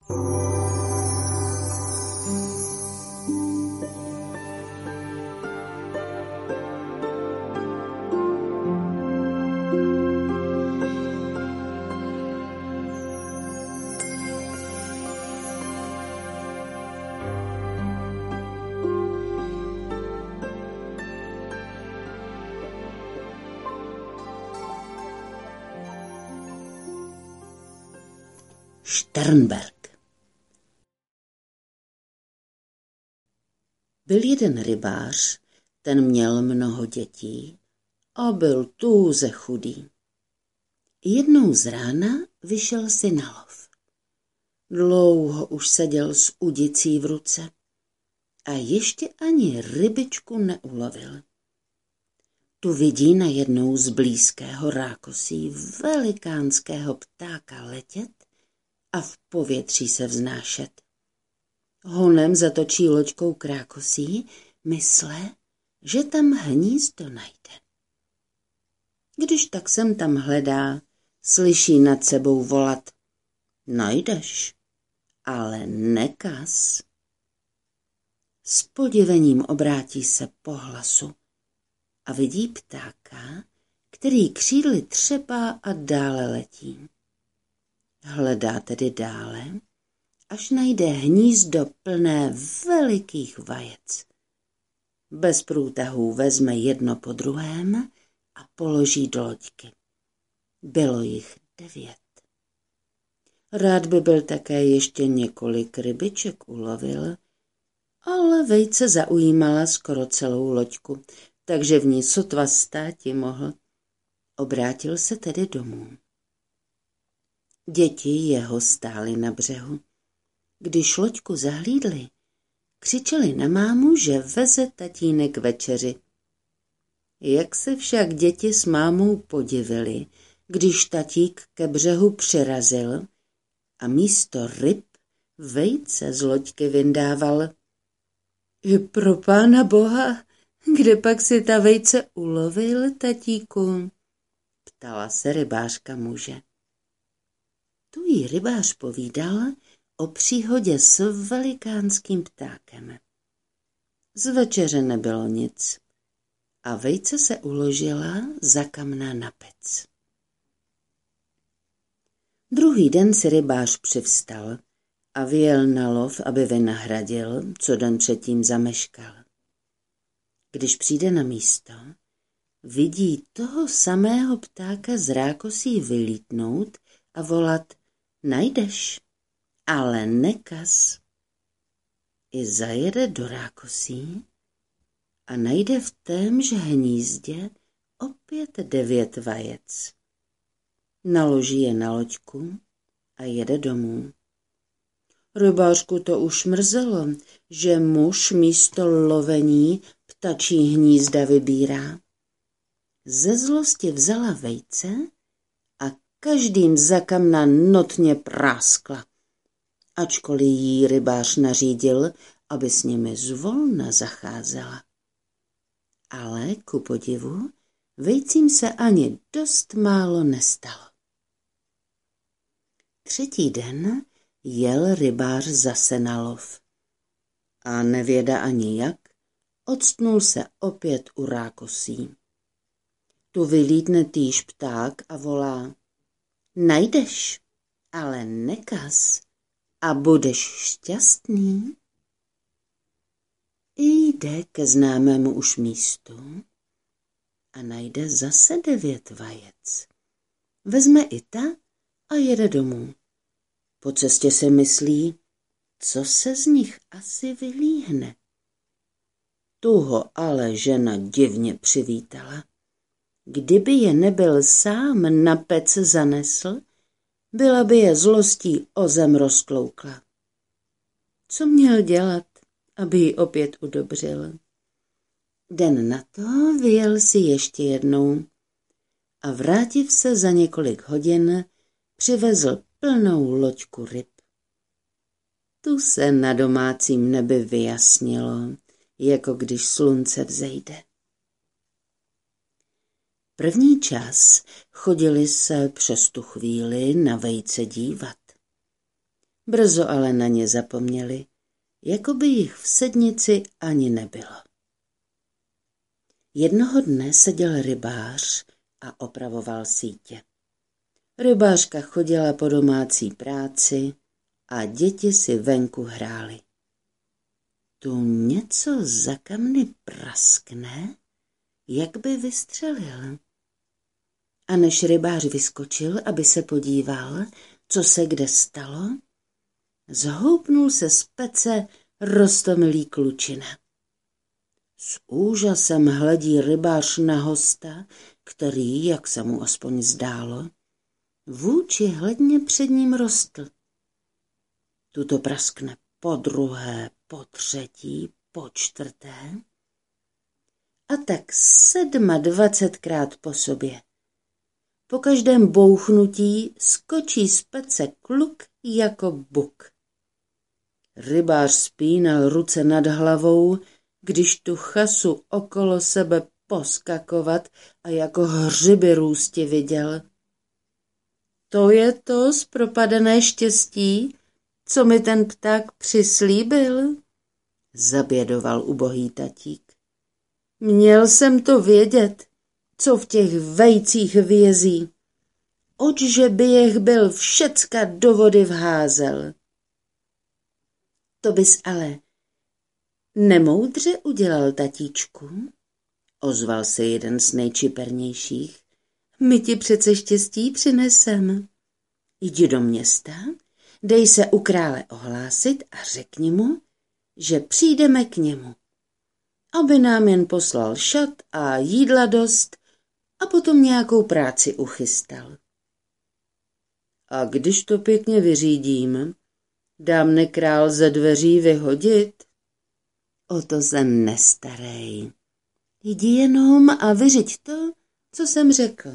Šternberk. Byl jeden rybář, ten měl mnoho dětí a byl tůze chudý. Jednou z rána vyšel si na lov. Dlouho už seděl s udicí v ruce a ještě ani rybičku neulovil. Tu vidí najednou z blízkého rákosí velikánského ptáka letět a v povětří se vznášet. Honem zatočí loďkou k rákosí, mysle, že tam hnízdo najde. Když tak sem tam hledá, slyší nad sebou volat: najdeš, ale nekaz. S podivením obrátí se po hlasu a vidí ptáka, který křídly třepá a dále letí. Hledá tedy dále, až najde hnízdo plné velikých vajec. Bez průtahů vezme jedno po druhém a položí do loďky. Bylo jich 9. Rád by byl také ještě několik rybiček ulovil, ale vejce zaujímala skoro celou loďku, takže v ní sotva státi mohl. Obrátil se tedy domů. Děti jeho stály na břehu. Když loďku zahlídli, křičeli na mámu, že veze tatínek večeři. Jak se však děti s mámou podivili, když tatík ke břehu přirazil a místo ryb vejce z loďky vyndával. Pro Pána Boha, kde pak si ta vejce ulovil, tatíku? Ptala se rybářka muže. Tu jí rybář povídal o příhodě s velikánským ptákem. Z večeře nebylo nic a vejce se uložila za kamna na pec. Druhý den si rybář přivstal a vyjel na lov, aby vynahradil, co den předtím zameškal. Když přijde na místo, vidí toho samého ptáka z rákosí vylítnout a volat: najdeš, ale nekaz. I zajede do rákosí a najde v témž hnízdě opět 9 vajec. Naloží je na loďku a jede domů. Rybářku to už mrzelo, že muž místo lovení ptačí hnízda vybírá. Ze zlosti vzala vejce a každým za kamna notně práskla, ačkoliv jí rybář nařídil, aby s nimi zvolna zacházela. Ale ku podivu vejcím se ani dost málo nestalo. Třetí den jel rybář zase na lov a nevěda ani jak, octnul se opět u rákosí. Tu vylítne týž pták a volá: najdeš, ale nekaz a budeš šťastný. Jde ke známému už místu a najde zase 9 vajec. Vezme i ta a jede domů. Po cestě si myslí, co se z nich asi vylíhne. Tu ho ale žena divně přivítala. Kdyby je nebyl sám na pec zanesl, byla by je zlostí o zem rozkloukla. Co měl dělat, aby ji opět udobřil? Den na to vyjel si ještě jednou a vrátiv se za několik hodin přivezl plnou loďku ryb. Tu se na domácím nebi vyjasnilo, jako když slunce vzejde. První čas chodili se přes tu chvíli na vejce dívat. Brzo ale na ně zapomněli, jako by jich v sednici ani nebylo. Jednoho dne seděl rybář a opravoval sítě. Rybářka chodila po domácí práci a děti si venku hrály. Tu něco za kamny praskne, jak by vystřelil. A než rybář vyskočil, aby se podíval, co se kde stalo, zhoupnul se z pece roztomilý klučina. S úžasem hledí rybář na hosta, který, jak se mu aspoň zdálo, vůči hledně před ním rostl. Tuto praskne po druhé, po třetí, po čtvrté a tak 27krát po sobě. Po každém bouchnutí skočí z pece kluk jako buk. Rybář spínal ruce nad hlavou, když tu chasu okolo sebe poskakovat a jako hřiby růsti viděl. To je to zpropadené štěstí, co mi ten pták přislíbil, zabědoval ubohý tatík. Měl jsem to vědět, co v těch vejcích vězí. Očže by jich byl všecka do vody vházel. To bys ale nemoudře udělal, tatíčku, ozval se jeden z nejčipernějších. My ti přece štěstí přinesem. Jdi do města, dej se u krále ohlásit a řekni mu, že přijdeme k němu, aby nám jen poslal šat a jídla dost a potom nějakou práci uchystal. A když to pěkně vyřídím, dá mne král ze dveří vyhodit? O to se nestarej. Jdi jenom a vyřiď to, co jsem řekl.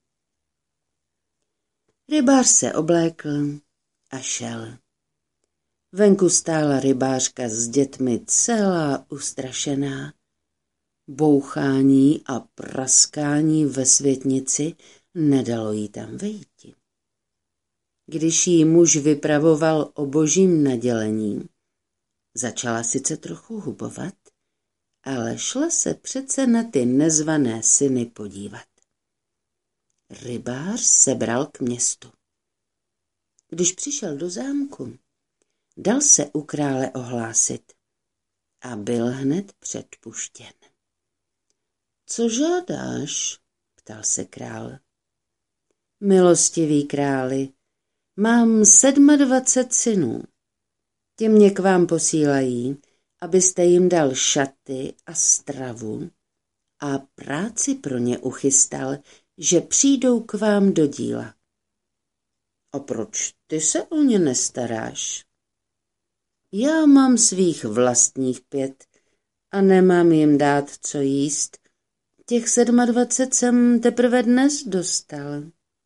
Rybář se oblékl a šel. Venku stála rybářka s dětmi celá ustrašená. Bouchání a praskání ve světnici nedalo jí tam vejti. Když jí muž vypravoval o božím nadělení, začala sice trochu hubovat, ale šla se přece na ty nezvané syny podívat. Rybář se bral k městu. Když přišel do zámku, dal se u krále ohlásit a byl hned předpuštěn. Co žádáš? Ptal se král. Milostivý králi, mám 27 synů. Ti mě k vám posílají, abyste jim dal šaty a stravu a práci pro ně uchystal, že přijdou k vám do díla. A proč ty se o ně nestaráš? Já mám svých vlastních 5 a nemám jim dát co jíst. Těch 27 jsem teprve dnes dostal.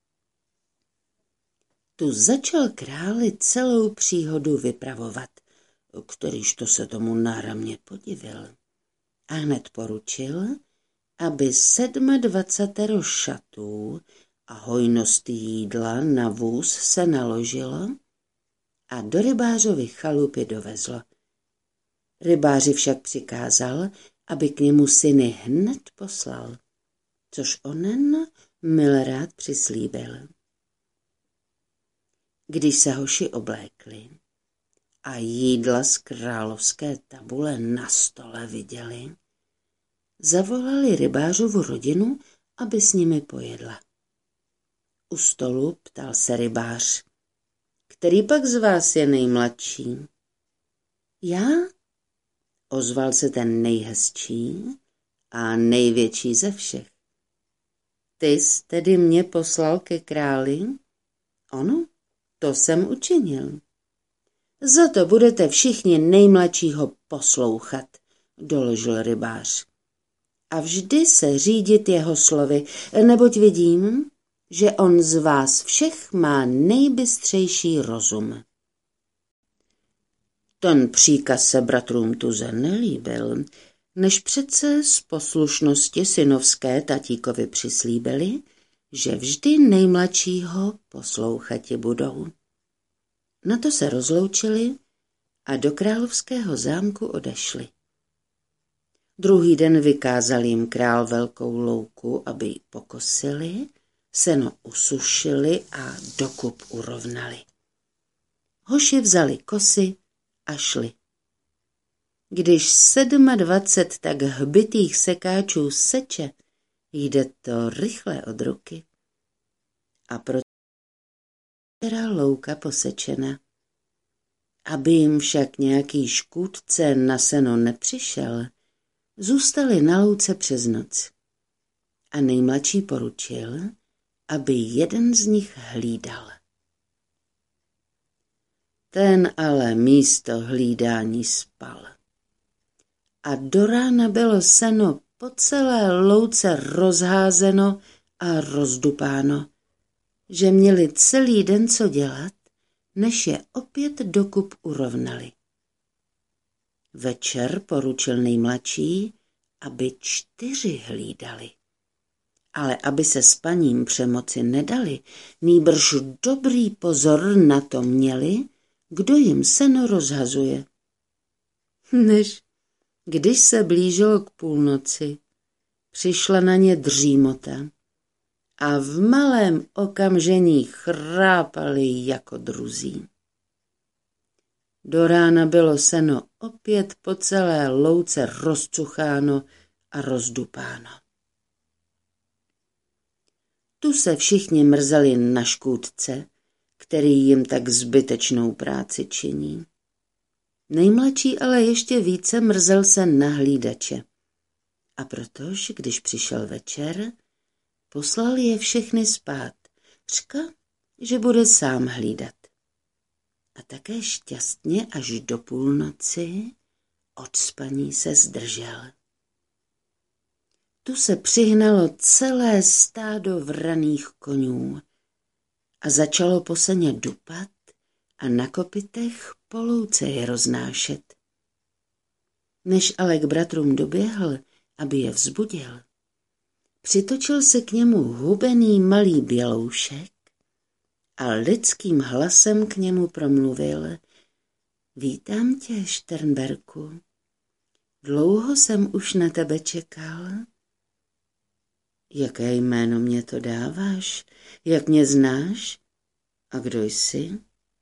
Tu začal králi celou příhodu vypravovat, kterýž to se tomu náramně podivil. A hned poručil, aby 27 šatů a hojnost jídla na vůz se naložilo a do rybářovy chalupy dovezlo. Rybáři však přikázal, aby k němu syny hned poslal, což onen milrád přislíbil. Když se hoši oblékli a jídla z královské tabule na stole viděli, zavolali rybářovu rodinu, aby s nimi pojedla. U stolu ptal se rybář, který pak z vás je nejmladší? Já? Ozval se ten nejhezčí a největší ze všech. Ty jsi tedy mě poslal ke králi? Ono, to jsem učinil. Za to budete všichni nejmladšího poslouchat, doložil rybář. A vždy se řídit jeho slovy, neboť vidím, že on z vás všech má nejbystřejší rozum. Ten příkaz se bratrům tuze nelíbil, než přece z poslušnosti synovské tatíkovi přislíbili, že vždy nejmladšího poslouchati budou. Na to se rozloučili a do královského zámku odešli. Druhý den vykázal jim král velkou louku, aby ji pokosili, seno usušili a dokup urovnali. Hoši vzali kosy a šli. Když 27 tak hbitých sekáčů seče, jde to rychle od ruky. A proto byla louka posečena. Aby jim však nějaký škůdce na seno nepřišel, zůstali na louce přes noc. A nejmladší poručil, aby jeden z nich hlídal. Ten ale místo hlídání spal. A do rána bylo seno po celé louce rozházeno a rozdupáno, že měli celý den co dělat, než je opět dokup urovnali. Večer poručil nejmladší, aby 4 hlídali. Ale aby se s paním přemoci nedali, nýbrž dobrý pozor na to měli, kdo jim seno rozhazuje. Než když se blížilo k půlnoci, přišla na ně dřímota a v malém okamžení chrápali jako druzí. Do rána bylo seno opět po celé louce rozcucháno a rozdupáno. Tu se všichni mrzeli na škůdce, který jim tak zbytečnou práci činí. Nejmladší ale ještě více mrzel se na hlídače. A protože, když přišel večer, poslal je všechny spát. Řka, že bude sám hlídat. A také šťastně až do půlnoci od spaní se zdržel. Tu se přihnalo celé stádo vraných konňů a začalo po seně dupat a na kopytech po louce je roznášet. Než ale k bratrům doběhl, aby je vzbudil, přitočil se k němu hubený malý běloušek a lidským hlasem k němu promluvil: Vítám tě, Šternberku. Dlouho jsem už na tebe čekal. Jaké jméno mě to dáváš? Jak mě znáš? A kdo jsi?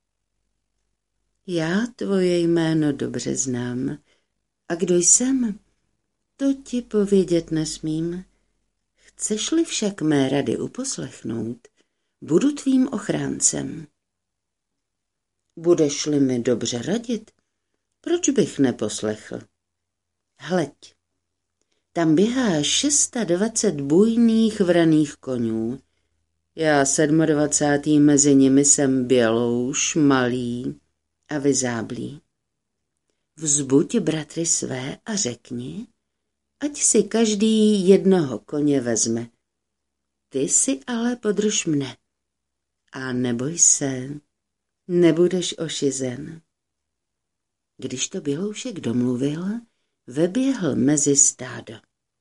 Já tvoje jméno dobře znám. A kdo jsem? To ti povědět nesmím. Chceš-li však mé rady uposlechnout, budu tvým ochráncem. Budeš-li mi dobře radit, proč bych neposlechl? Hleď, tam běhá 26 bujných vraných konňů. Já 27. mezi nimi jsem bělouš, malý a vyzáblý. Vzbuď bratry své a řekni, ať si každý jednoho koně vezme. Ty si ale podrž mne. A neboj se, nebudeš ošizen. Když to běloušek domluvil, veběhl mezi stádo.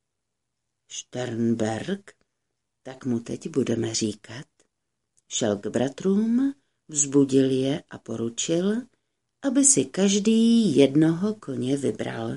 Šternberk, tak mu teď budeme říkat, šel k bratrům, vzbudil je a poručil, aby si každý jednoho koně vybral.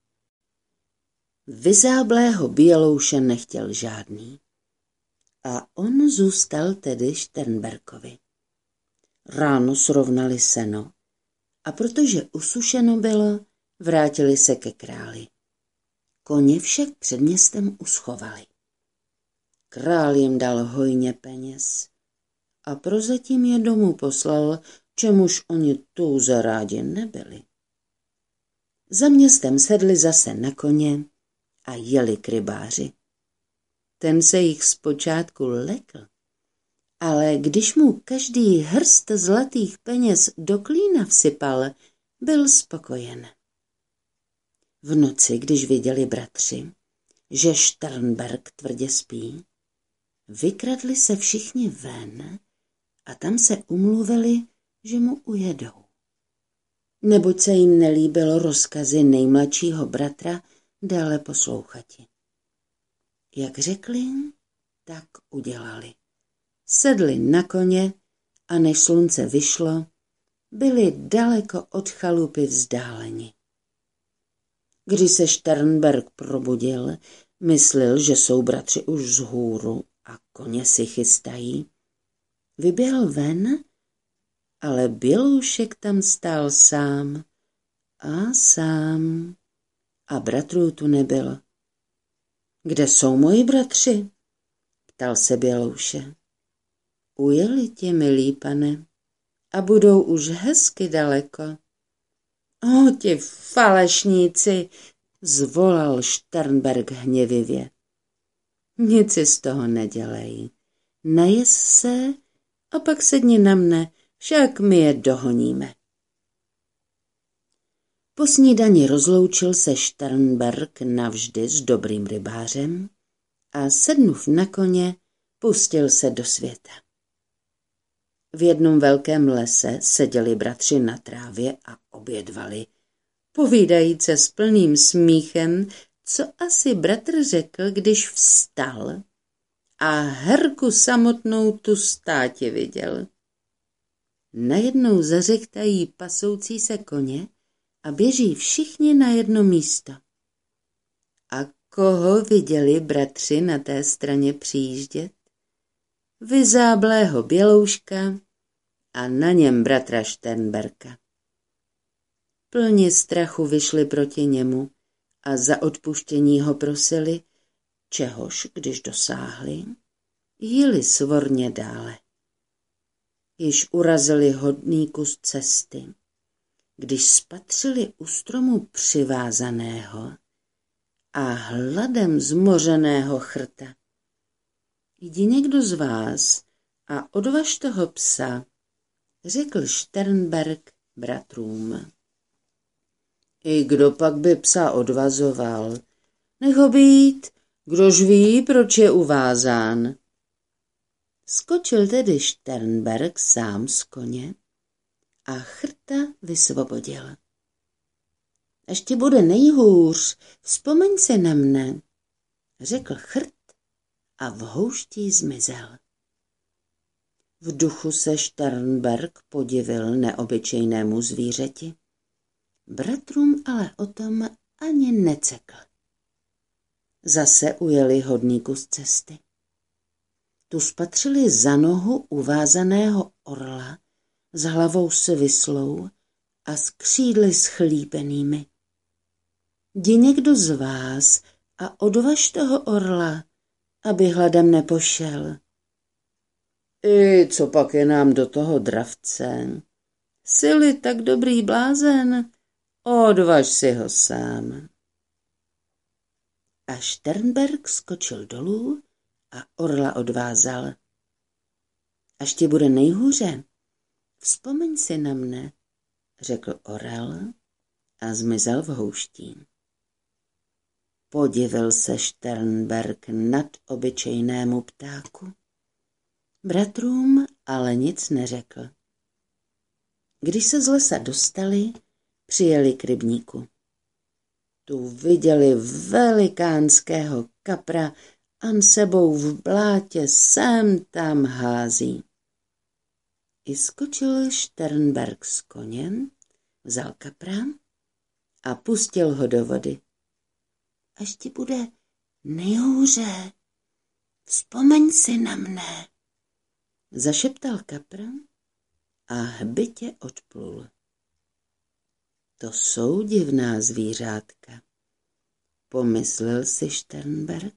Vyzáblého bělouše nechtěl žádný. A on zůstal tedy Šternberkovi. Ráno srovnali seno a protože usušeno bylo, vrátili se ke králi. Koně však před městem uschovali. Král jim dal hojně peněz a prozatím je domů poslal, čemuž oni touze rádi nebyli. Za městem sedli zase na koně a jeli k rybáři. Ten se jich zpočátku lekl, ale když mu každý hrst zlatých peněz do klína vsypal, byl spokojen. V noci, když viděli bratři, že Šternberk tvrdě spí, vykradli se všichni ven a tam se umluvili, že mu ujedou. Neboť se jim nelíbilo rozkazy nejmladšího bratra dále poslouchati. Jak řekli, tak udělali. Sedli na koně a než slunce vyšlo, byli daleko od chalupy vzdáleni. Když se Šternberk probudil, myslel, že jsou bratři už vzhůru a koně si chystají. Vyběhl ven, ale Běloušek tam stál sám a bratrů tu nebylo. Kde jsou moji bratři? Ptal se Bělouše. Ujeli ti, milý pane, a budou už hezky daleko. O, ti falešníci, zvolal Šternberk hněvivě. Nic si z toho nedělej. Najez se a pak sedni na mne, však my je dohoníme. Po snídani rozloučil se Šternberk navždy s dobrým rybářem a sednuv na koně, pustil se do světa. V jednom velkém lese seděli bratři na trávě a obědvali, povídajíce s plným smíchem, co asi bratr řekl, když vstal a herku samotnou tu státě viděl. Najednou zařektají pasoucí se koně a běží všichni na jedno místo. A koho viděli bratři na té straně přijíždět? Vyzáblého Bělouška a na něm bratra Šternberka. Plni strachu vyšli proti němu a za odpuštění ho prosili, čehož, když dosáhli, jeli svorně dále. Již urazili hodný kus cesty, když spatřili u stromu přivázaného a hladem zmořeného chrta. Jdi někdo z vás a odvaž toho psa, řekl Šternberk bratrům. I kdo pak by psa odvazoval? Nech ho být, kdož ví, proč je uvázán. Skočil tedy Šternberk sám z koně a chrta vysvobodil. Až ti bude nejhůř, vzpomeň si na mne, řekl chrt a v houští zmizel. V duchu se Šternberk podivil neobyčejnému zvířeti. Bratrům ale o tom ani necekl. Zase ujeli hodný kus cesty. Tu spatřili za nohu uvázaného orla s hlavou svislou a s křídly schlípenými. Jdi někdo z vás a odvaž toho orla, aby hladem nepošel. I co pak je nám do toho dravce? Jsi-li tak dobrý blázen, odvaž si ho sám. A Šternberk skočil dolů a orla odvázal. Až ti bude nejhůře, vzpomeň si na mne, řekl orel a zmizel v houští. Podivil se Šternberk nad obyčejnému ptáku. Bratrům ale nic neřekl. Když se z lesa dostali, přijeli k rybníku. Tu viděli velikánského kapra a sebou v blátě sem tam hází. I skočil Šternberk s koněm, vzal kapra a pustil ho do vody. Až ti bude nejhůře, vzpomeň si na mne, zašeptal kapr a hbitě odplul. To jsou divná zvířátka, pomyslel si Šternberk.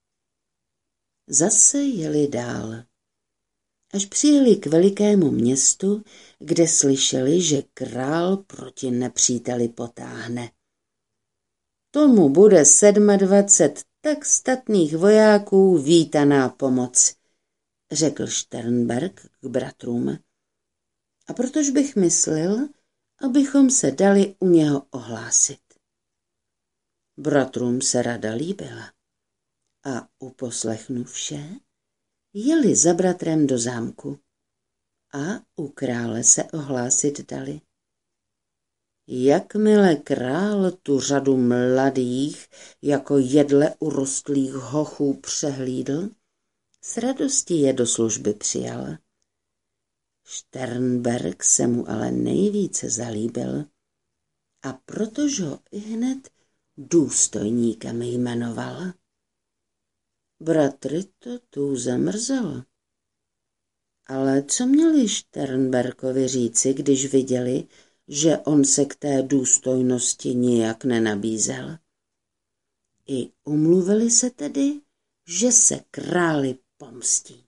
Zase jeli dál, až přijeli k velikému městu, kde slyšeli, že král proti nepříteli potáhne. Tomu bude 27 tak statných vojáků vítaná pomoc, řekl Šternberk k bratrům. A protože bych myslel, abychom se dali u něho ohlásit. Bratrům se rada líbila a uposlechnu vše, jeli za bratrem do zámku a u krále se ohlásit dali. Jakmile král tu řadu mladých, jako jedle urostlých hochů přehlídl, s radostí je do služby přijal. Šternberk se mu ale nejvíce zalíbil a protože ho ihned důstojníkem jmenoval. Bratry to tu zamrzelo. Ale co měli Šternberkovi říci, když viděli, že on se k té důstojnosti nijak nenabízel? I umluvili se tedy, že se králi pomstí.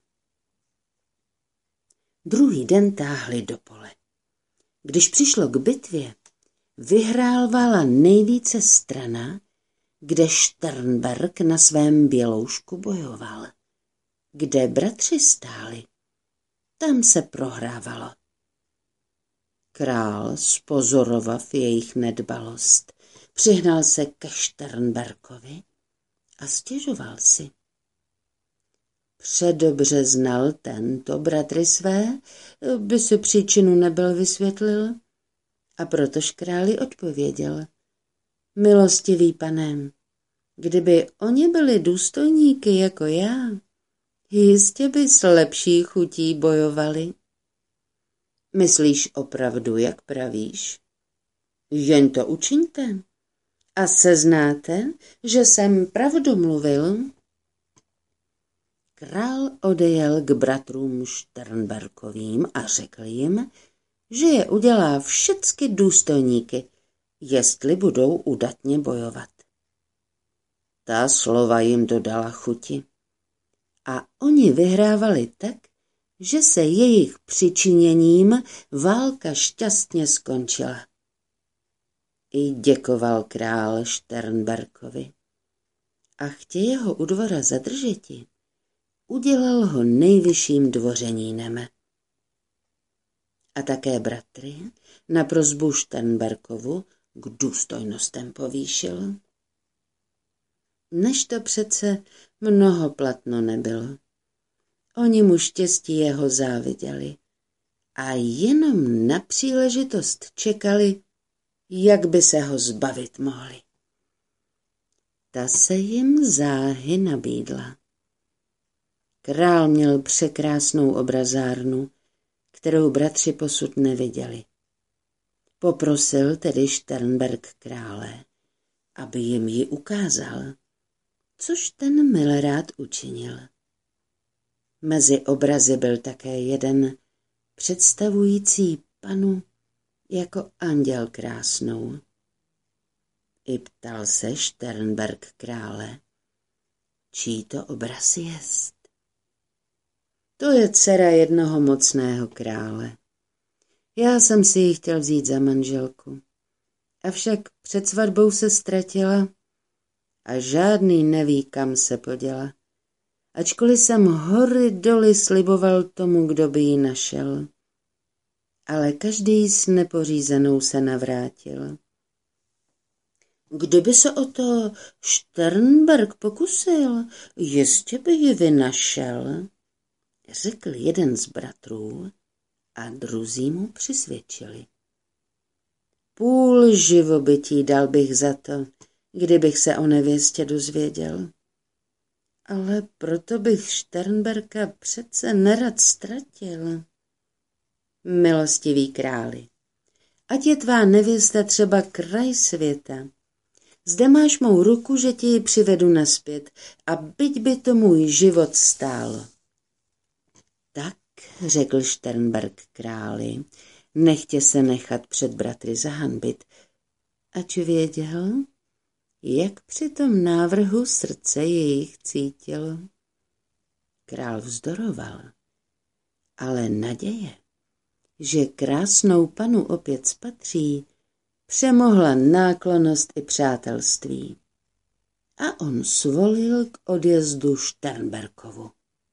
Druhý den táhli do pole. Když přišlo k bitvě, vyhrávala nejvíce strana, kde Šternberk na svém běloušku bojoval. Kde bratři stáli, tam se prohrávalo. Král, spozorovanv jejich nedbalost, přihnal se ke Šternberkovi a stěžoval si. Předobře znal tento bratry své, by si příčinu nebyl vysvětlil, a protož králi odpověděl. Milostivý pane, kdyby oni byli důstojníky jako já, jistě by s lepší chutí bojovali. Myslíš opravdu, jak pravíš? Jen to učiňte a seznáte, že jsem pravdu mluvil. Král odejel k bratrům Šternberkovým a řekl jim, že je udělá všecky důstojníky, jestli budou udatně bojovat. Ta slova jim dodala chuti a oni vyhrávali tak, že se jejich přičiněním válka šťastně skončila. I děkoval král Šternberkovi a chtěje ho u dvora zadržeti, udělal ho nejvyšším dvořanínem. A také bratry na prosbu Šternberkovu k důstojnostem povýšil. Než to přece mnoho platno nebylo. Oni mu štěstí jeho záviděli a jenom na příležitost čekali, jak by se ho zbavit mohli. Ta se jim záhy nabídla. Král měl překrásnou obrazárnu, kterou bratři posud neviděli. Poprosil tedy Šternberk krále, aby jim ji ukázal, což ten milrád učinil. Mezi obrazy byl také jeden představující panu jako anděl krásnou. I ptal se Šternberk krále, čí to obraz jest. To je dcera jednoho mocného krále. Já jsem si ji chtěl vzít za manželku. Avšak před svatbou se ztratila a žádný neví, kam se poděla. Ačkoliv jsem hory doly sliboval tomu, kdo by ji našel. Ale každý s nepořízenou se navrátil. Kdyby se o to Šternberk pokusil, jistě by ji vynašel, řekl jeden z bratrů a druzí mu přisvědčili. Půl živobytí dal bych za to, kdybych se o nevěstě dozvěděl. Ale proto bych Šternberka přece nerad ztratil. Milostivý králi, ať je tvá nevěsta třeba kraj světa. Zde máš mou ruku, že ti ji přivedu nazpět a byť by to můj život stálo. Tak, řekl Šternberk králi, nechtě se nechat před bratry zahanbit, ač věděl, jak při tom návrhu srdce jejich cítil. Král vzdoroval, ale naděje, že krásnou panu opět spatří, přemohla náklonnost i přátelství. A on svolil k odjezdu Šternberkovu.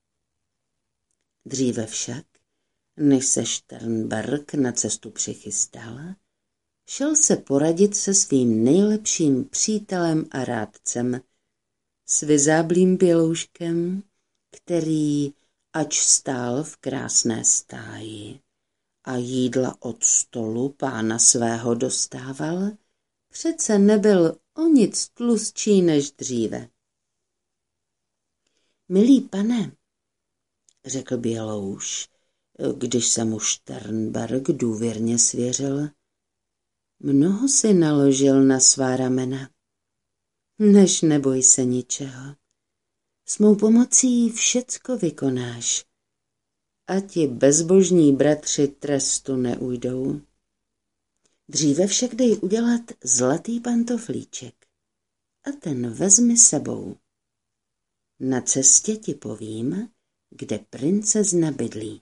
Dříve však, než se Šternberk na cestu přichystal, šel se poradit se svým nejlepším přítelem a rádcem, s vyzáblým bělouškem, který, ač stál v krásné stáji a jídla od stolu pána svého dostával, přece nebyl o nic tlustší než dříve. Milý pane, řekl Bělouš, když se mu Šternberk důvěrně svěřil. Mnoho si naložil na svá ramena. Než neboj se ničeho. S mou pomocí všecko vykonáš. A ti bezbožní bratři trestu neujdou. Dříve však dej udělat zlatý pantoflíček a ten vezmi sebou. Na cestě ti povím, kde princezna bydlí.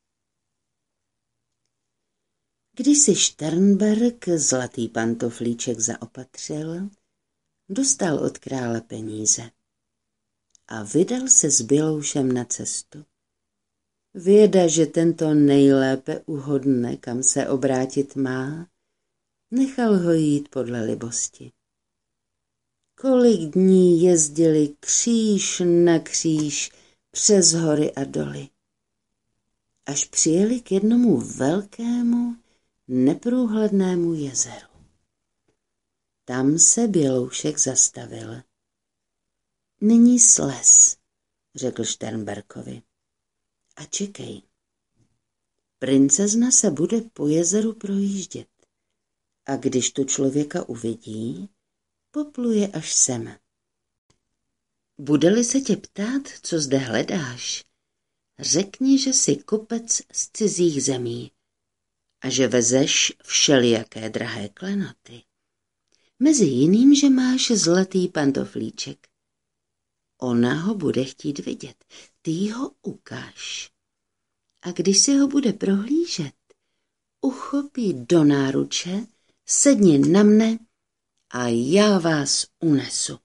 Když si Šternberk zlatý pantoflíček zaopatřil, dostal od krále peníze a vydal se s Běloušem na cestu. Věda, že tento nejlépe uhodne, kam se obrátit má, nechal ho jít podle libosti. Kolik dní jezdili kříž na kříž přes hory a doly, až přijeli k jednomu velkému, neprůhlednému jezeru. Tam se Běloušek zastavil. Nyní slez, řekl Šternberkovi, a čekej. Princezna se bude po jezeru projíždět a když tu člověka uvidí, popluje až sem. Bude-li se tě ptát, co zde hledáš, řekni, že jsi kupec z cizích zemí a že vezeš všelijaké drahé klenoty. Mezi jiným, že máš zlatý pantoflíček. Ona ho bude chtít vidět, ty ho ukáž. A když si ho bude prohlížet, uchopí do náruče, sedni na mne a já vás unesu.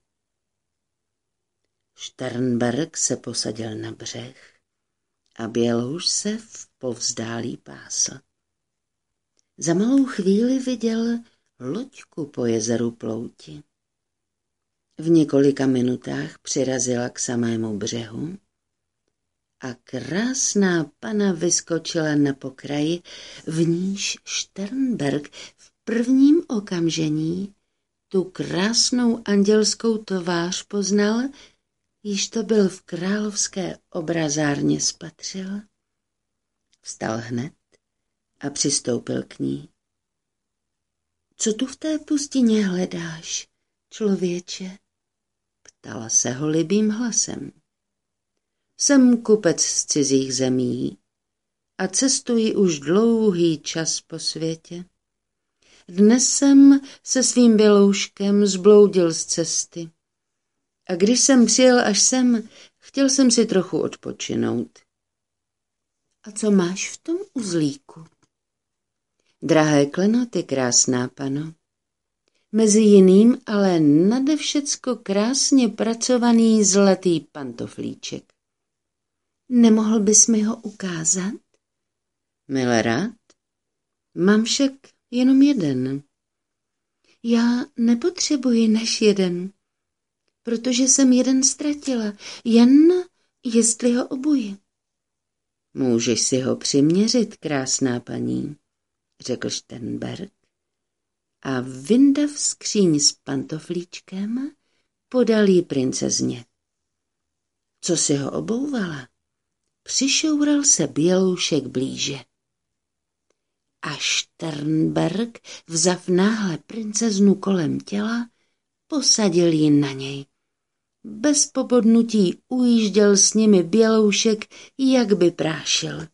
Šternberk se posadil na břeh a Bělouš se v povzdálí pásl. Za malou chvíli viděl loďku po jezeru plouti. V několika minutách přirazila k samému břehu a krásná pana vyskočila na pokraji, v níž Šternberk v prvním okamžení tu krásnou andělskou tvář poznal, již to byl v královské obrazárně spatřil. Vstal hned a přistoupil k ní. Co tu v té pustině hledáš, člověče? Ptala se ho libým hlasem. Jsem kupec z cizích zemí a cestuji už dlouhý čas po světě. Dnes jsem se svým Bělouškem zbloudil z cesty a když jsem přijel až sem, chtěl jsem si trochu odpočinout. A co máš v tom uzlíku? Drahé klenoty, krásná pano. Mezi jiným ale nade všecko krásně pracovaný zlatý pantoflíček. Nemohl bys mi ho ukázat? Mile rád. Mám však jenom jeden. Já nepotřebuji než jeden, protože jsem jeden ztratila, jen jestli ho obuji. Můžeš si ho přiměřit, krásná paní, řekl Šternberk a vyndav skříň s pantoflíčkem podal ji princezně. Co si ho obouvala, přišoural se Běloušek blíže. A Šternberk, vzav náhle princeznu kolem těla, posadil ji na něj. Bez pobodnutí ujížděl s nimi Běloušek, jak by prášil.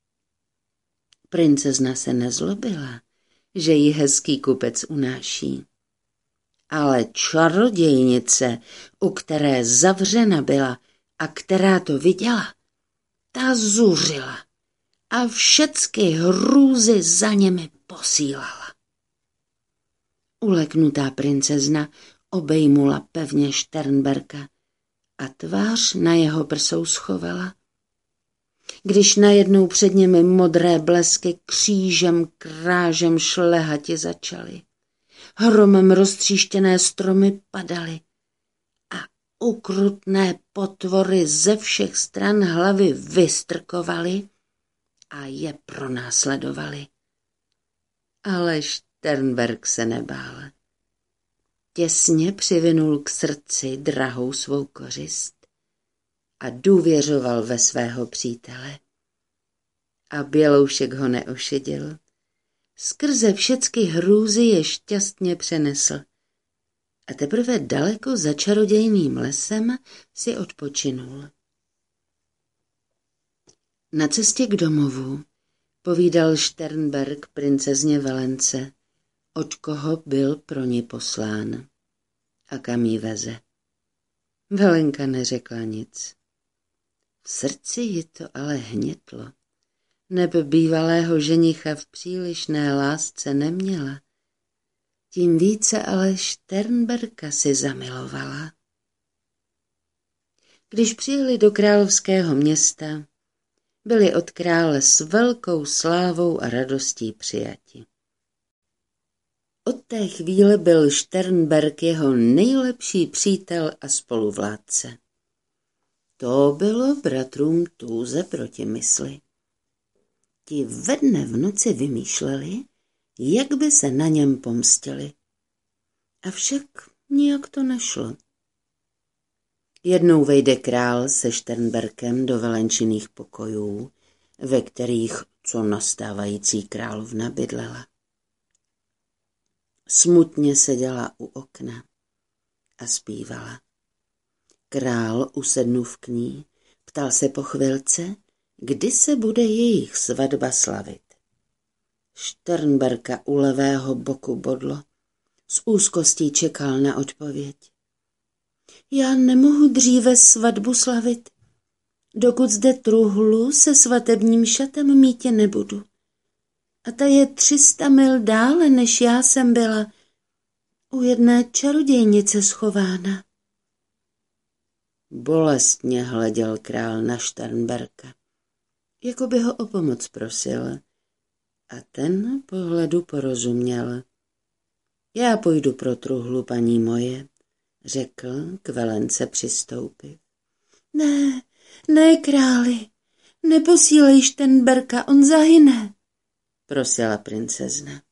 Princezna se nezlobila, že ji hezký kupec unáší. Ale čarodějnice, u které zavřena byla a která to viděla, ta zuřila a všecky hrůzy za němi posílala. Uleknutá princezna obejmula pevně Šternberka a tvář na jeho prsou schovala. Když najednou před nimi modré blesky křížem krážem šlehati začaly. Hromem roztříštěné stromy padaly a ukrutné potvory ze všech stran hlavy vystrkovaly a je pronásledovaly. Ale Šternberk se nebál. Těsně přivinul k srdci drahou svou kořist a důvěřoval ve svého přítele. a Běloušek ho neošidil. Skrze všecky hrůzy je šťastně přenesl. A teprve daleko za čarodějným lesem si odpočinul. Na cestě k domovu povídal Šternberk princezně Velence, od koho byl pro ní poslán a kam jí veze. Velenka neřekla nic. V srdci ji to ale hnětlo. Neb bývalého ženicha v přílišné lásce neměla. Tím více ale Šternberka si zamilovala. Když přijeli do královského města, byli od krále s velkou slávou a radostí přijati. Od té chvíle byl Šternberk jeho nejlepší přítel a spoluvládce. To bylo bratrům tuze proti mysli. Ti ve dne v noci vymýšleli, jak by se na něm pomstili. Avšak nijak to nešlo. Jednou vejde král se Šternberkem do Velenčiných pokojů, ve kterých co nastávající královna bydlela. Smutně seděla u okna a zpívala. Král usednuv k ní, ptal se po chvilce, kdy se bude jejich svatba slavit. Šternberka u levého boku bodlo, s úzkostí čekal na odpověď. Já nemohu dříve svatbu slavit, dokud zde truhlu se svatebním šatem mítě nebudu. A ta je 300 mil dále, než já jsem byla, u jedné čarodějnice schována. Bolestně hleděl král na Šternberka, jako by ho o pomoc prosil, a ten pohledu porozuměl. Já půjdu pro truhlu, paní moje, řekl k Velence přistoupit. Ne, králi, neposílej Šternberka, on zahyne, prosila princezna.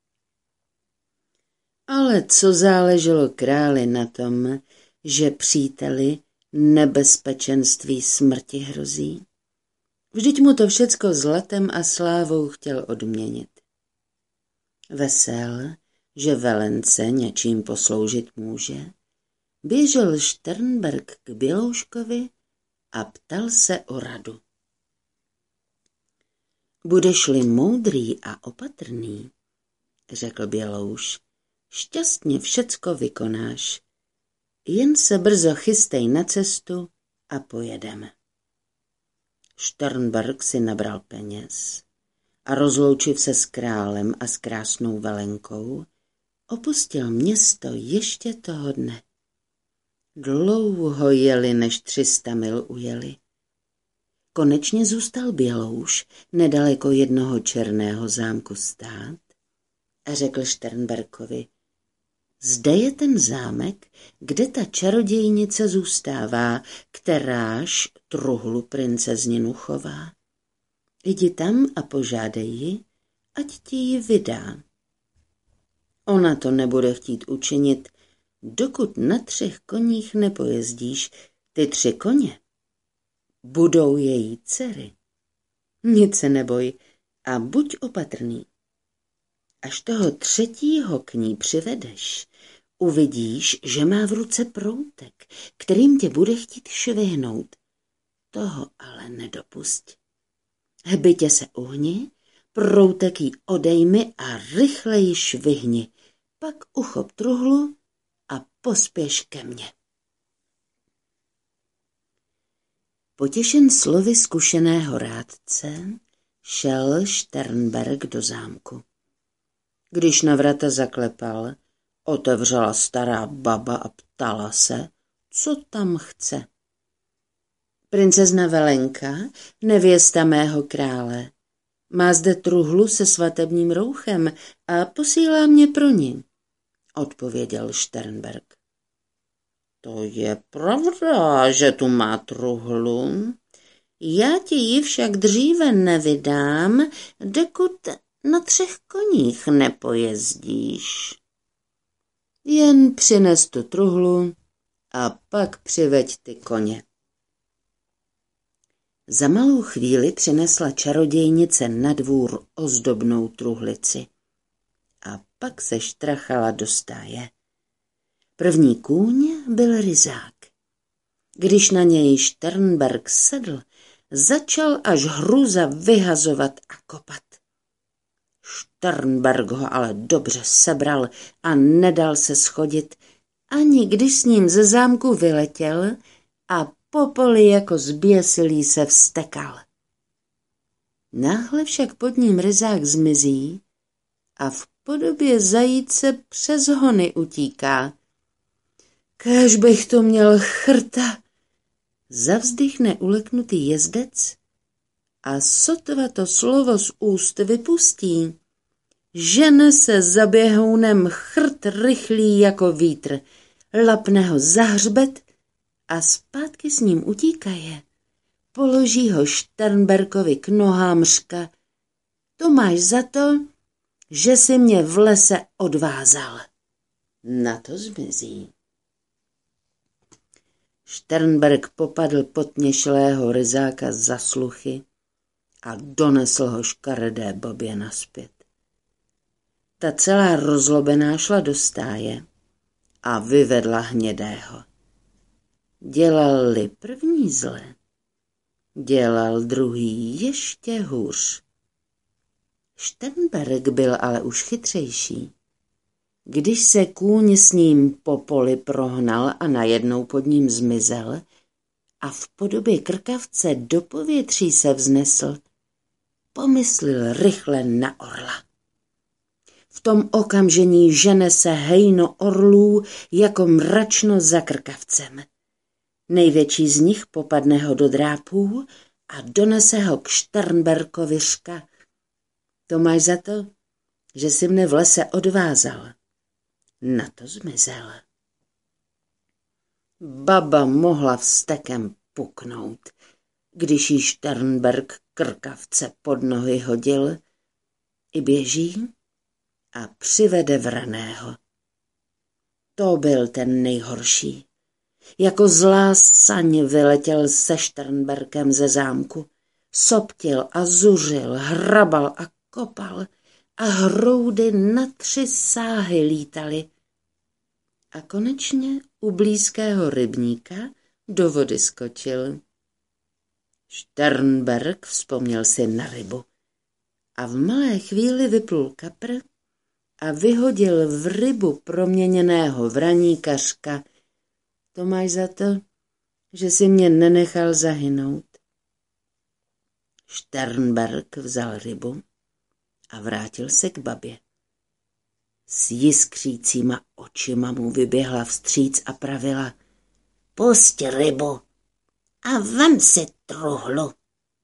Ale co záleželo králi na tom, že příteli nebezpečenství smrti hrozí? Vždyť mu to všecko zlatem a slávou chtěl odměnit. Vesel, že Velence něčím posloužit může, běžel Šternberk k Bělouškovi a ptal se o radu. Budeš-li moudrý a opatrný, řekl Bělouš, šťastně všecko vykonáš. Jen se brzo chystej na cestu a pojedeme. Šternberk si nabral peněz a rozloučiv se s králem a s krásnou Velenkou, opustil město ještě toho dne. Dlouho jeli, než 300 mil ujeli. Konečně zůstal Bělouš nedaleko jednoho černého zámku stát a řekl Šternberkovi, zde je ten zámek, kde ta čarodějnice zůstává, kteráž truhlu princezninu chová. Jdi tam a požádej ji, ať ti ji vydá. Ona to nebude chtít učinit, dokud na 3 koních nepojezdíš. Ty 3 koně budou její dcery. Nic se neboj a buď opatrný. Až toho 3. k ní přivedeš, uvidíš, že má v ruce proutek, kterým tě bude chtít švihnout. Toho ale nedopusť. Hbitě se uhni, proutek jí odejmi a rychle ji švihni, pak uchop truhlu a pospěš ke mně. Potěšen slovy zkušeného rádce šel Šternberk do zámku. Když na vrata zaklepal, otevřela stará baba a ptala se, co tam chce. Princezna Velenka, nevěsta mého krále, má zde truhlu se svatebním rouchem a posílá mě pro ní, odpověděl Šternberk. To je pravda, že tu má truhlu. Já ti ji však dříve nevydám, dokud na 3 koních nepojezdíš. Jen přines tu truhlu a pak přiveď ty koně. Za malou chvíli přinesla čarodějnice na dvůr ozdobnou truhlici a pak se štrachala do stáje. První kůň byl Ryzák. Když na něj Šternberk sedl, začal až hruza vyhazovat a kopat. Šternberk ho ale dobře sebral a nedal se schodit, ani když s ním ze zámku vyletěl a po poli jako zběsilý se vztekal. Náhle však pod ním Ryzák zmizí a v podobě zajíce přes hony utíká. Kéž bych to měl chrta, zavzdychne uleknutý jezdec a sotva to slovo z úst vypustí, žene se za běhounem chrt rychlý jako vítr, lapne ho za hřbet a zpátky s ním utíkaje. Položí ho Šternberkovi k nohám řka. To máš za to, že si mě v lese odvázal. Na to zmizí. Šternberk popadl potměšlého Ryzáka za sluchy a donesl ho škaredé babě nazpět. Ta celá rozlobená šla do stáje a vyvedla Hnědého. Dělal-li první zle, dělal druhý ještě hůř. Šternberk byl ale už chytřejší. Když se kůň s ním po poli prohnal a najednou pod ním zmizel a v podobě krkavce do povětří se vznesl, pomyslil rychle na orla. V tom okamžení žene se hejno orlů jako mračno za krkavcem. Největší z nich popadne ho do drápů a donese ho k Šternberkovi řka. To máš za to, že si mne v lese odvázal. Na to zmizel. Baba mohla vztekem puknout, když jí Šternberk krkavce pod nohy hodil, i běží a přivede vraného. To byl ten nejhorší. Jako zlá saň vyletěl se Šternberkem ze zámku. Soptil a zuřil, hrabal a kopal a hroudy na 3 sáhy lítaly. A konečně u blízkého rybníka do vody skočil. Šternberk vzpomněl si na rybu a v malé chvíli vyplul kapr a vyhodil v rybu proměněného vraníkařka. To máš za to, že si mě nenechal zahynout. Šternberk vzal rybu a vrátil se k babě. S jiskřícíma očima mu vyběhla vstříc a pravila: Pusť rybu a vem si truhlu.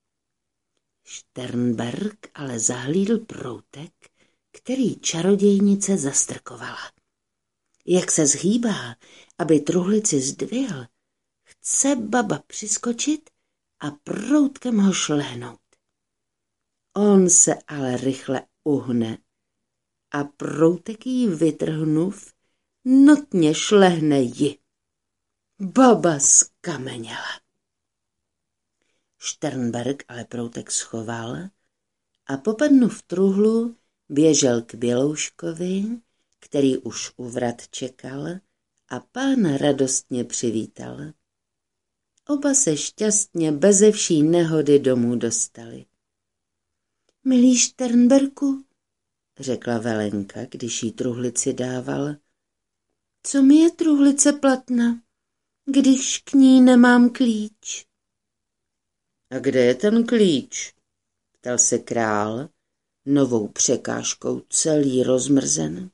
Šternberk ale zahlídl proutek, který čarodějnice zastrkovala. Jak se zhýbá, aby truhlici zdvihl, chce baba přiskočit a proutkem ho šlehnout. On se ale rychle uhne a proutek jí vytrhnuv notně šlehne ji. Baba skameněla. Šternberk ale proutek schoval a popadnuv truhlu běžel k Bělouškovi, který už u vrat čekal a pána radostně přivítal. Oba se šťastně beze vší nehody domů dostali. Milý Šternberku, řekla Velenka, když jí truhlici dával, co mi je truhlice platna, když k ní nemám klíč? A kde je ten klíč? Ptal se král, novou překážkou celý rozmrzen.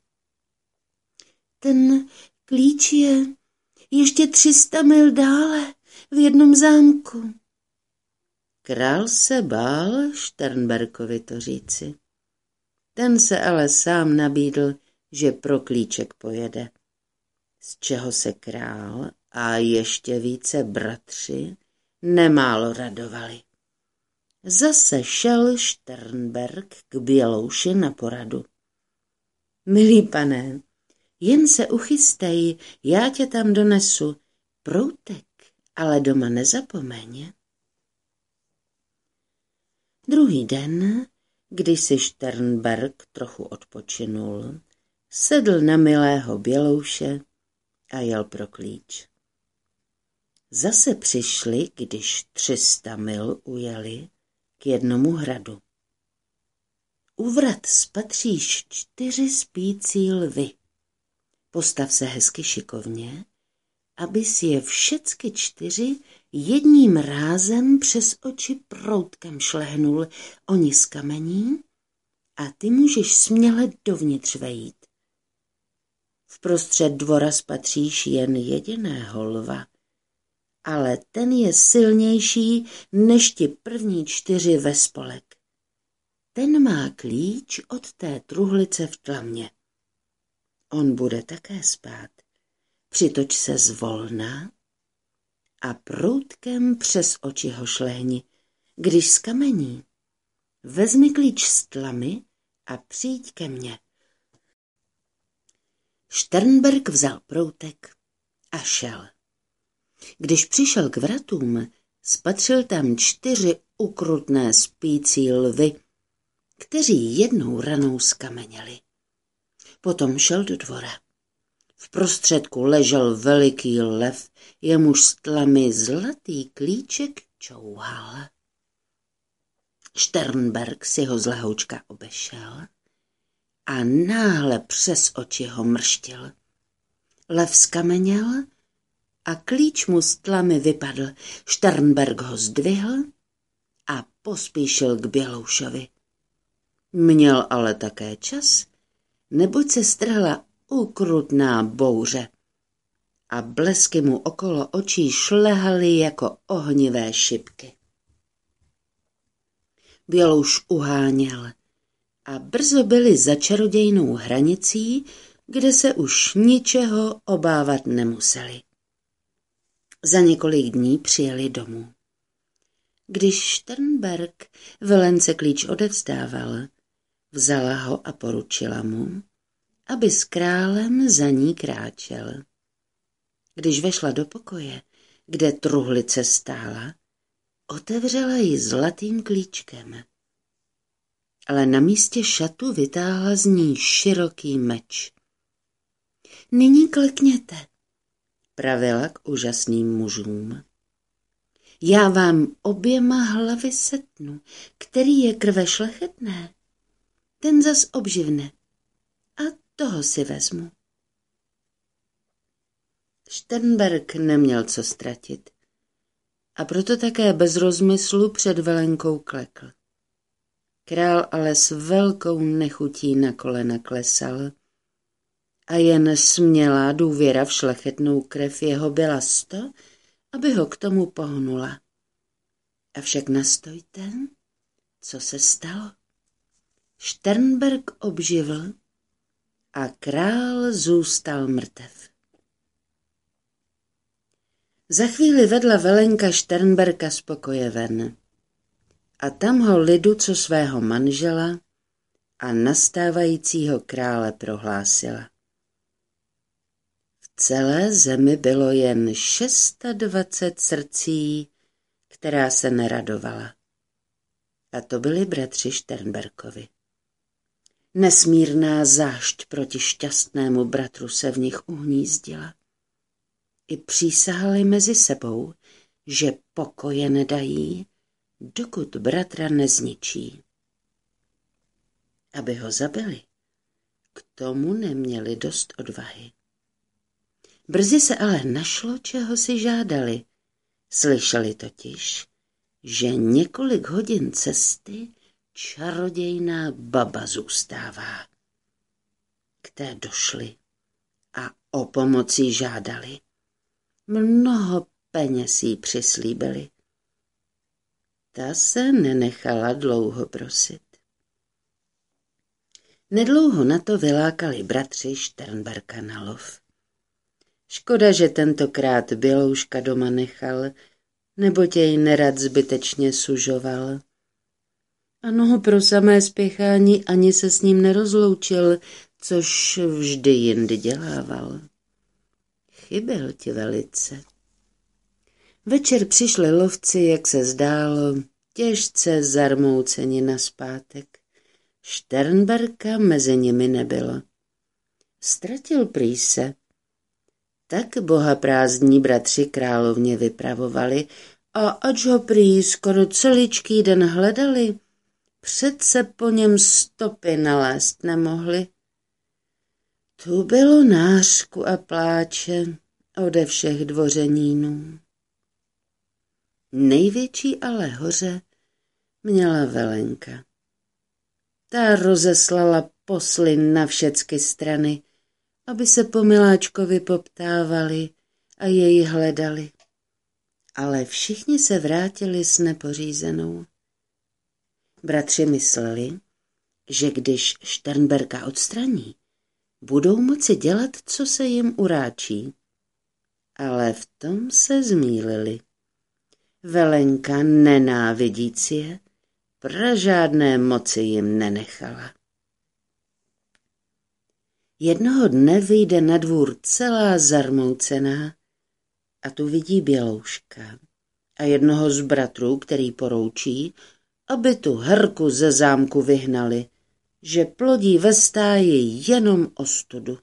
Ten klíč je ještě 300 mil dále v jednom zámku. Král se bál Šternberkovi to říci. Ten se ale sám nabídl, že pro klíček pojede. Z čeho se král a ještě více bratři nemálo radovali. Zase šel Šternberk k Bělouši na poradu. Milý pane, jen se uchystej, já tě tam donesu. Proutek ale doma nezapomeň. Druhý den, když si Šternberk trochu odpočinul, sedl na milého Bělouše a jel pro Klíč. Zase přišli, když 300 mil ujeli, k jednomu hradu. U vrat spatříš 4 spící lvy. Postav se hezky šikovně, abys je všecky 4 jedním rázem přes oči proutkem šlehnul, oni z kamení, a ty můžeš směle dovnitř vejít. Vprostřed dvora spatříš jen jediného lva, ale ten je silnější než ti první 4 ve spolek. Ten má klíč od té truhlice v tlamě. On bude také spát. Přitoč se zvolna a proutkem přes oči ho šlehni. Když z kamení, vezmi klíč z tlamy a přijď ke mně. Šternberk vzal proutek a šel. Když přišel k vratům, spatřil tam 4 ukrutné spící lvy, kteří jednou ranou skameněli. Potom šel do dvora. V prostředku ležel veliký lev, jemuž z tlamy zlatý klíček čouhal. Šternberk si ho z lehoučka obešel a náhle přes oči ho mrštil. Lev skameněl a klíč mu z tlamy vypadl. Šternberk ho zdvihl a pospíšil k Běloušovi. Měl ale také čas, neboť se strhla ukrutná bouře a blesky mu okolo očí šlehaly jako ohnivé šipky. Bělouš uháněl a brzo byli za čarodějnou hranicí, kde se už ničeho obávat nemuseli. Za několik dní přijeli domů. Když Šternberk velence klíč odevzdával, vzala ho a poručila mu, aby s králem za ní kráčel. Když vešla do pokoje, kde truhlice stála, otevřela ji zlatým klíčkem. Ale na místě šatu vytáhla z ní široký meč. Nyní klekněte, pravila k úžasným mužům. Já vám oběma hlavy setnu, který je krve šlechetné, ten zas obživne a toho si vezmu. Šternberk neměl co ztratit a proto také bez rozmyslu před velenkou klekl. Král ale s velkou nechutí na kolena klesal a jen smělá důvěra v šlechetnou krev jeho byla sto, aby ho k tomu pohnula. Avšak nastojte, co se stalo. Šternberk obživl a král zůstal mrtev. Za chvíli vedla velenka Šternberka z pokoje ven a tam ho lidu co svého manžela a nastávajícího krále prohlásila. V celé zemi bylo jen 26 srdcí, která se neradovala. A to byli bratři Šternberkovi. Nesmírná zášť proti šťastnému bratru se v nich uhnízdila. I přísahali mezi sebou, že pokoje nedají, dokud bratra nezničí. Aby ho zabili, k tomu neměli dost odvahy. Brzy se ale našlo, čeho si žádali. Slyšeli totiž, že několik hodin cesty čarodějná baba zůstává. K té došli a o pomoci žádali. Mnoho peněz jí přislíbili. Ta se nenechala dlouho prosit. Nedlouho na to vylákali bratři Šternberka na lov. Škoda, že tentokrát Bělouška doma nechal, neboť jej nerad zbytečně sužoval. Ano, pro samé spěchání ani se s ním nerozloučil, což vždy jindy dělával. Chyběl ti velice. Večer přišli lovci, jak se zdálo, těžce zarmouceni nazpátek. Šternberka mezi nimi nebylo. Ztratil prý se. Tak bohaprázdní bratři královně vypravovali a ač ho prý skoro celičký den hledali, přece po něm stopy nalézt nemohli. Tu bylo nářku a pláče ode všech dvořenínů. Největší ale hoře měla Velenka. Ta rozeslala posly na všecky strany, aby se po miláčkovi poptávali a jej hledali. Ale všichni se vrátili s nepořízenou. Bratři mysleli, že když Šternberka odstraní, budou moci dělat, co se jim uráčí. Ale v tom se zmýlili. Velenka, nenávidící je, pražádné moci jim nenechala. Jednoho dne vyjde na dvůr celá zarmoucená a tu vidí Bělouška a jednoho z bratrů, který poroučí, aby tu herku ze zámku vyhnali, že plodí ve stáji jenom ostudu.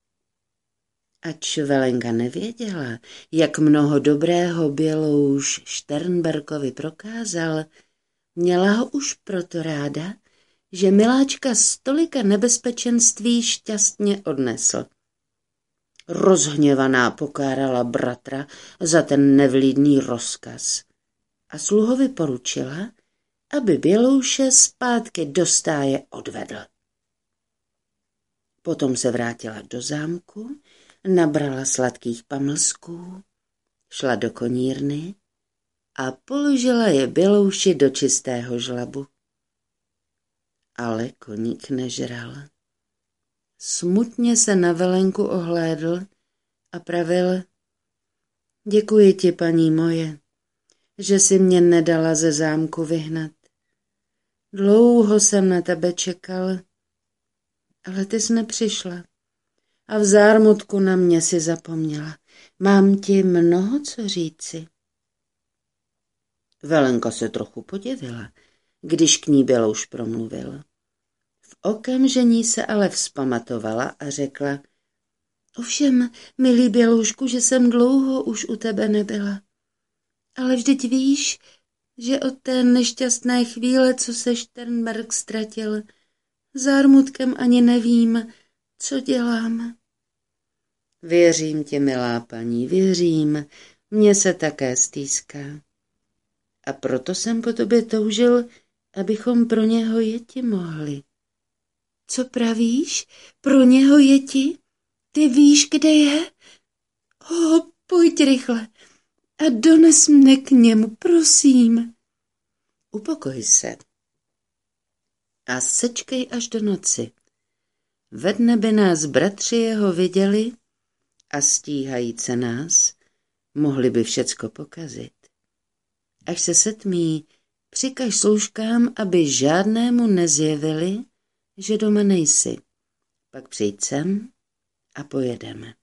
Ač Velenka nevěděla, jak mnoho dobrého Bělouš Šternberkovi prokázal, měla ho už proto ráda, že miláčka z tolika nebezpečenství šťastně odnesl. Rozhněvaná pokárala bratra za ten nevlídný rozkaz a sluhovi poručila, aby Bělouše zpátky do stáje odvedl. Potom se vrátila do zámku, nabrala sladkých pamlsků, šla do konírny a položila je Bělouši do čistého žlabu. Ale koník nežral. Smutně se na Velenku ohlédl a pravil: Děkuji ti, paní moje, že si mě nedala ze zámku vyhnat. Dlouho jsem na tebe čekal, ale ty jsi nepřišla a v zármutku na mě si zapomněla. Mám ti mnoho co říci. Velenka se trochu podivila, když k ní Bělouš promluvil. V okamžení se ale vzpamatovala a řekla: Ovšem, milý Běloušku, že jsem dlouho už u tebe nebyla. Ale vždyť víš, že od té nešťastné chvíle, co se Šternberk ztratil, zármutkem ani nevím, co dělám. Věřím ti, milá paní, věřím, mně se také stýská. A proto jsem po tobě toužil, abychom pro něho jeti mohli. Co pravíš? Pro něho jeti? Ty víš, kde je? Pojď rychle a dones mne k němu, prosím. Upokoj se a sečkej až do noci. Ve dne by nás bratři jeho viděli a stíhajíce nás mohli by všecko pokazit. Až se setmí, přikaž služkám, aby žádnému nezjevili, že doma nejsi. Pak přijď sem a pojedeme.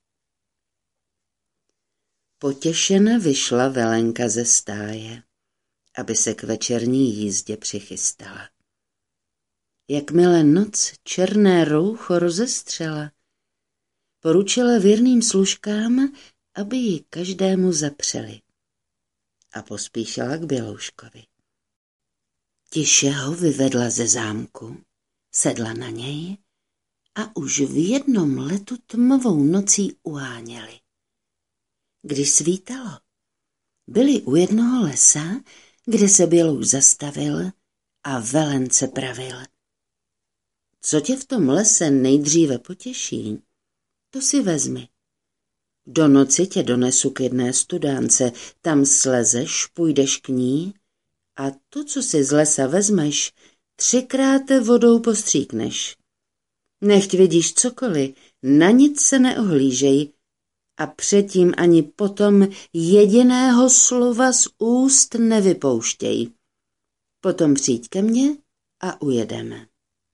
Potěšena vyšla Velenka ze stáje, aby se k večerní jízdě přichystala. Jakmile noc černé roucho rozestřela, poručila věrným služkám, aby ji každému zapřeli, a pospíšila k Bělouškovi. Tiše ho vyvedla ze zámku, sedla na něj a už v jednom letu tmavou nocí uháněli. Když svítalo, byli u jednoho lesa, kde se Bělouš zastavil a Velence pravil: Co tě v tom lese nejdříve potěší, to si vezmi. Do noci tě donesu k jedné studánce, tam slezeš, půjdeš k ní a to, co si z lesa vezmeš, 3krát vodou postříkneš. Nechť vidíš cokoliv, na nic se neohlížej a předtím ani potom jediného slova z úst nevypouštěj. Potom přijď ke mně a ujedeme.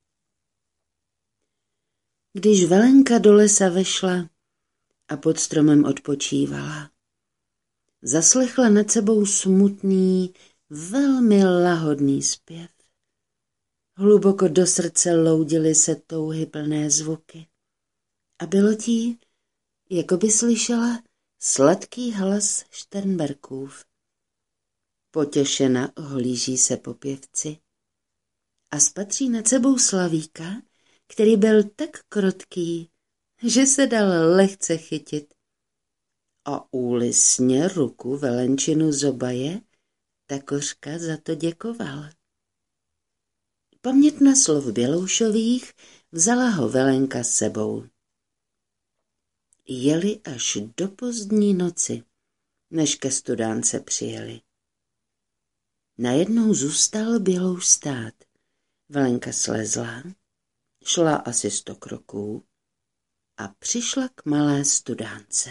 Když Velenka do lesa vešla a pod stromem odpočívala, zaslechla nad sebou smutný, velmi lahodný zpěv. Hluboko do srdce loudily se touhy plné zvuky. A bylo tí, jako by slyšela sladký hlas Šternberkův. Potěšena ohlíží se po pěvci a spatří nad sebou Slavíka, který byl tak krotký, že se dal lehce chytit. A úlisně ruku Velenčinu zobaje, takořka za to děkoval. Pamětna slov Běloušových vzala ho Velenka s sebou. Jeli až do pozdní noci, než ke Studánce přijeli. Najednou zůstal Bělouš stát. Velenka slezla, šla asi 100 kroků a přišla k malé Studánce.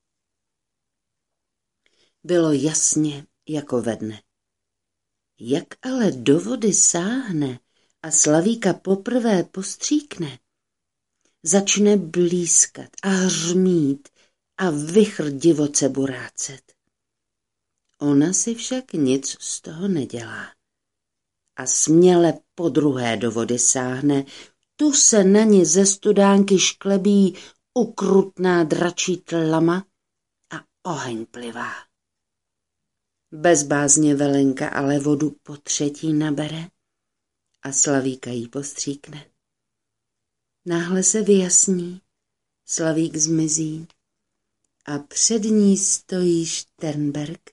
Bylo jasně jako ve dne. Jak ale do vody sáhne a Slavíka poprvé postříkne, začne blízkat a hřmít a vichr divoce burácet. Ona si však nic z toho nedělá. A směle podruhé do vody sáhne, tu se na ní ze Studánky šklebí ukrutná dračí tlama a oheň plivá. Bez bázně Velenka ale vodu po 3. nabere a Slavíka jí postříkne. Náhle se vyjasní, Slavík zmizí a před ní stojí Šternberk.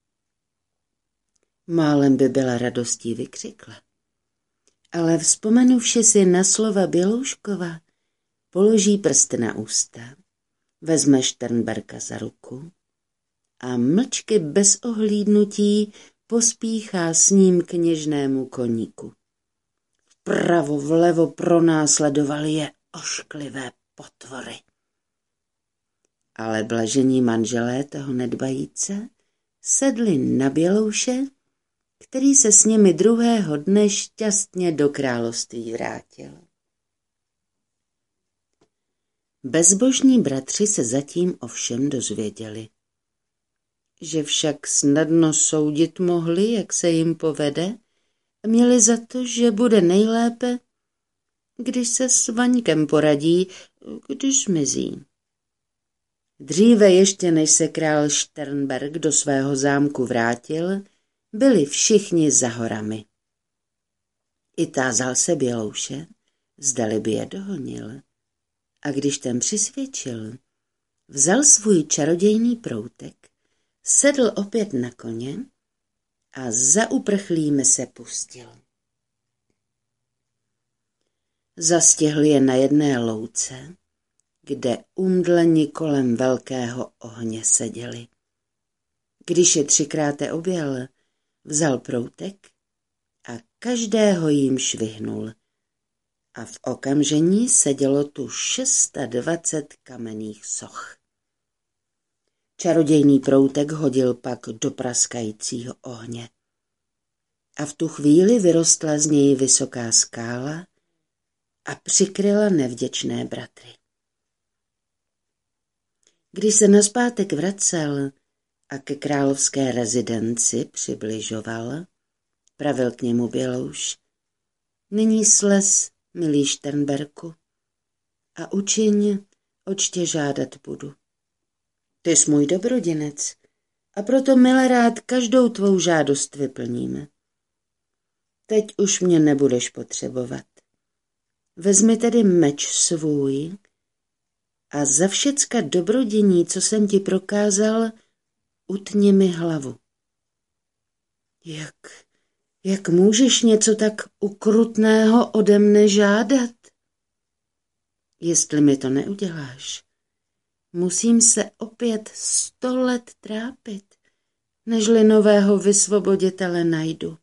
Málem by byla radostí vykřikla, ale vzpomenuvši si na slova Bělouškova, položí prst na ústa, vezme Šternberka za ruku a mlčky bez ohlídnutí pospíchá s ním k něžnému koníku. Vpravo vlevo pronásledovali je ošklivé potvory. Ale blažení manželé toho nedbajíce sedli na Bělouše, který se s nimi druhého dne šťastně do království vrátil. Bezbožní bratři se zatím ovšem dozvěděli, že však snadno soudit mohli, jak se jim povede, a měli za to, že bude nejlépe, když se s Vaňkem poradí, když zmizí. Dříve ještě, než se král Šternberk do svého zámku vrátil, byli všichni za horami. I tázal se Bělouše, zdali by je dohonil. A když ten přisvědčil, vzal svůj čarodějný proutek, sedl opět na koně a za uprchlými se pustil. Zastihl je na jedné louce, kde umdleni kolem velkého ohně seděli. Když je 3krát objel, vzal proutek a každého jim švihnul. A v okamžení sedělo tu 620 kamenných soch. Čarodějný proutek hodil pak do praskajícího ohně. A v tu chvíli vyrostla z něj vysoká skála a přikryla nevděčné bratry. Když se nazpátek vracel a ke královské rezidenci přibližoval, pravil k němu Bělouš: nyní slez, milý Šternberku, a učiň, oč tě žádat budu. Ty jsi můj dobrodinec a proto milerád každou tvou žádost vyplním. Teď už mě nebudeš potřebovat. Vezmi tedy meč svůj a za všecka dobrodění, co jsem ti prokázal, utni mi hlavu. Jak můžeš něco tak ukrutného ode mne žádat? Jestli mi to neuděláš, musím se opět 100 let trápit, nežli nového vysvoboditele najdu.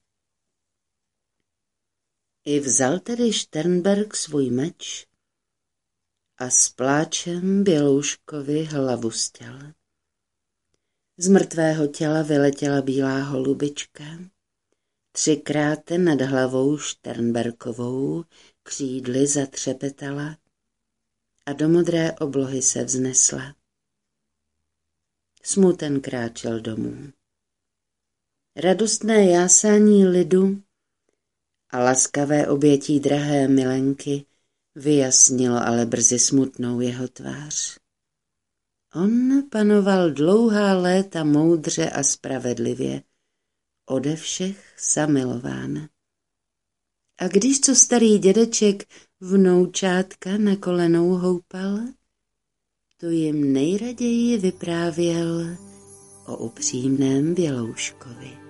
I vzal tedy Šternberk svůj meč a s pláčem Bělouškovi hlavu stěl. Z mrtvého těla vyletěla bílá holubička, 3krát nad hlavou Šternberkovou křídly zatřepetala a do modré oblohy se vznesla. Smuten kráčel domů. radostné jásání lidu a laskavé obětí drahé milenky vyjasnilo ale brzy smutnou jeho tvář. On panoval dlouhá léta moudře a spravedlivě, ode všech zamilován. A když co starý dědeček vnoučátka na kolenou houpal, to jim nejraději vyprávěl o upřímném Bělouškovi.